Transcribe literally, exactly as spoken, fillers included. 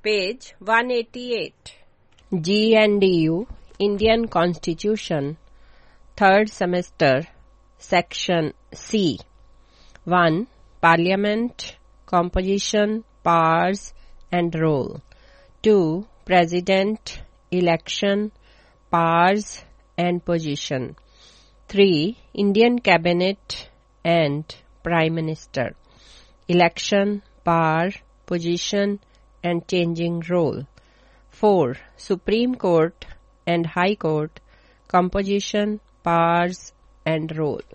Page one eighty-eight. G N D U, Indian Constitution, third semester, Section C. one. Parliament, Composition, Powers and Role. two. President, Election, Powers and Position. three. Indian Cabinet and Prime Minister. Election, Power, Position and Changing Role. four. Supreme Court and High Court, Composition, Powers and Role.